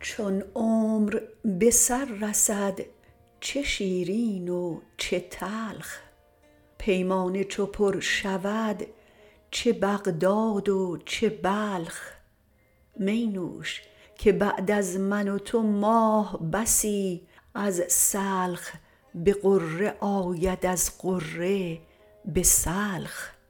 چون عمر به سر رسد چه شیرین و چه تلخ، پیمانه چو پر شود چه بغداد و چه بلخ. می نوش که بعد از من و تو ماه بسی، از سلخ به غره آید از غره به سلخ.